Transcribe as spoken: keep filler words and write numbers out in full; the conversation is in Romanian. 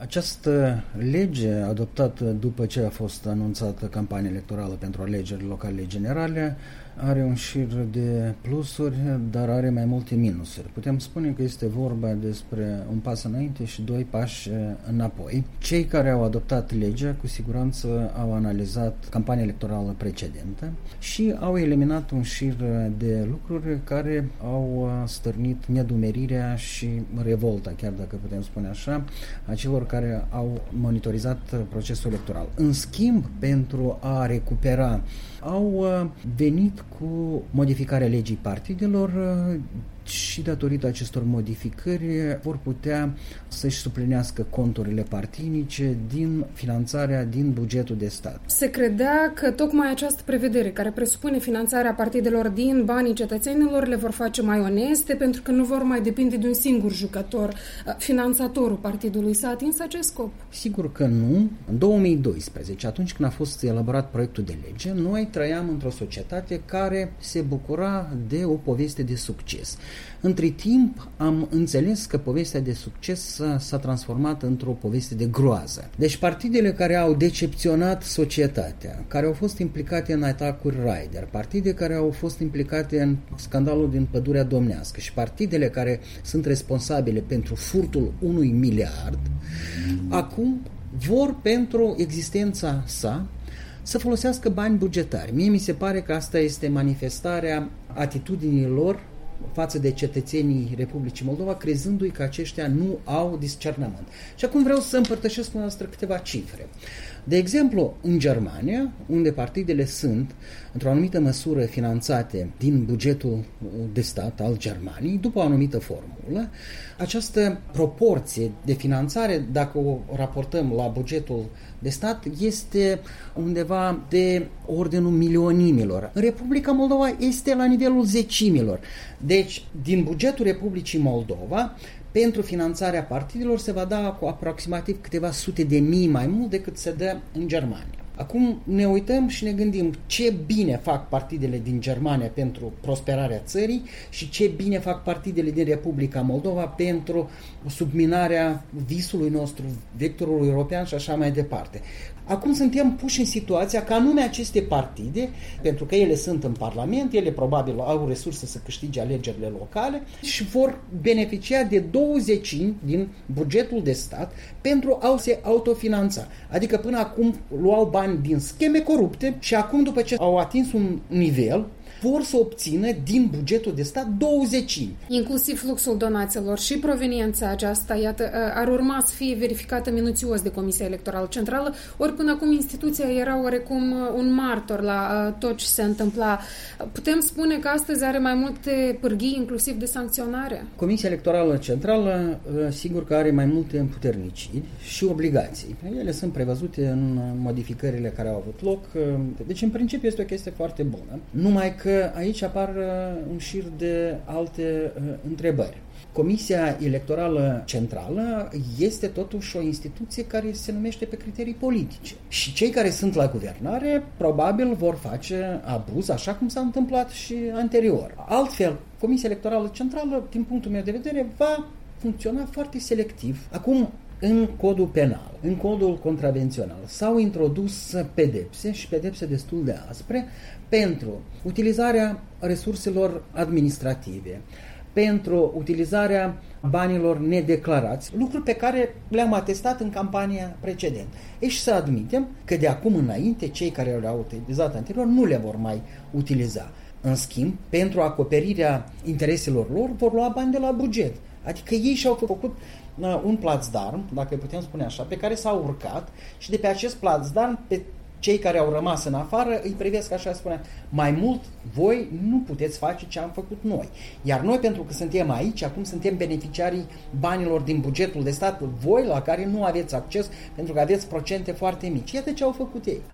Această lege adoptată după ce a fost anunțată campania electorală pentru alegerile locale generale are un șir de plusuri, dar are mai multe minusuri. Putem spune că este vorba despre un pas înainte și doi pași înapoi. Cei care au adoptat legea cu siguranță au analizat campania electorală precedentă și au eliminat un șir de lucruri care au stârnit nedumerirea și revolta, chiar dacă putem spune așa, a celor care au monitorizat procesul electoral. În schimb, pentru a recupera, au venit cu modificarea legii partidelor și datorită acestor modificări vor putea să-și suplinească conturile partinice din finanțarea din bugetul de stat. Se credea că tocmai această prevedere, care presupune finanțarea partidelor din banii cetățenilor, le vor face mai oneste pentru că nu vor mai depinde de un singur jucător, finanțatorul partidului. S-a atins acest scop? Sigur că nu. În două mii doisprezece, atunci când a fost elaborat proiectul de lege, noi trăiam într-o societate care se bucura de o poveste de succes. Între timp am înțeles că povestea de succes s-a transformat într-o poveste de groază. Deci partidele care au decepționat societatea, care au fost implicate în atacuri Raider, partide care au fost implicate în scandalul din Pădurea Domnească și partidele care sunt responsabile pentru furtul unui miliard, acum vor pentru existența sa să folosească bani bugetari. Mie mi se pare că asta este manifestarea atitudinilor față de cetățenii Republicii Moldova, crezându-i că aceștia nu au discernământ. Și acum vreau să împărtășesc cu noastră câteva cifre. De exemplu, în Germania, unde partidele sunt, într-o anumită măsură, finanțate din bugetul de stat al Germaniei, după o anumită formulă, această proporție de finanțare, dacă o raportăm la bugetul de stat, este undeva de ordinul milionimilor. În Republica Moldova este la nivelul zecimilor. Deci, din bugetul Republicii Moldova, pentru finanțarea partidelor se va da cu aproximativ câteva sute de mii mai mult decât se dă în Germania. Acum ne uităm și ne gândim ce bine fac partidele din Germania pentru prosperarea țării și ce bine fac partidele din Republica Moldova pentru subminarea visului nostru, vectorul european și așa mai departe. Acum suntem puși în situația că anume aceste partide, pentru că ele sunt în Parlament, ele probabil au resurse să câștige alegerile locale și vor beneficia de douăzeci din bugetul de stat pentru a se autofinanța. Adică până acum luau bani din scheme corupte și acum după ce au atins un nivel, vor să obțină din bugetul de stat douăzeci. Inclusiv fluxul donațiilor și proveniența aceasta, iată, ar urma să fie verificată minuțios de Comisia Electorală Centrală, ori până acum instituția era oarecum un martor la tot ce se întâmpla. Putem spune că astăzi are mai multe pârghii, inclusiv de sancționare? Comisia Electorală Centrală, sigur că are mai multe împuterniciri și obligații. Ele sunt prevăzute în modificările care au avut loc. Deci, în principiu, este o chestie foarte bună. Numai că că aici apar un șir de alte uh, întrebări. Comisia Electorală Centrală este totuși o instituție care se numește pe criterii politice. Și cei care sunt la guvernare probabil vor face abuz, așa cum s-a întâmplat și anterior. Altfel, Comisia Electorală Centrală, din punctul meu de vedere, va funcționa foarte selectiv. Acum, în codul penal, în codul contravențional, s-au introdus pedepse și pedepse destul de aspre pentru utilizarea resurselor administrative, pentru utilizarea banilor nedeclarați, lucruri pe care le-am atestat în campania precedentă. E și să admitem că de acum înainte, cei care le-au utilizat anterior nu le vor mai utiliza. În schimb, pentru acoperirea intereselor lor, vor lua bani de la buget. Adică ei și-au făcut un plațdarm, dacă putem spune așa, pe care s-au urcat și de pe acest plațdarm, pe cei care au rămas în afară, îi privesc așa, spune, mai mult voi nu puteți face ce am făcut noi. Iar noi, pentru că suntem aici, acum suntem beneficiarii banilor din bugetul de stat, voi la care nu aveți acces, pentru că aveți procente foarte mici. Iată ce au făcut ei.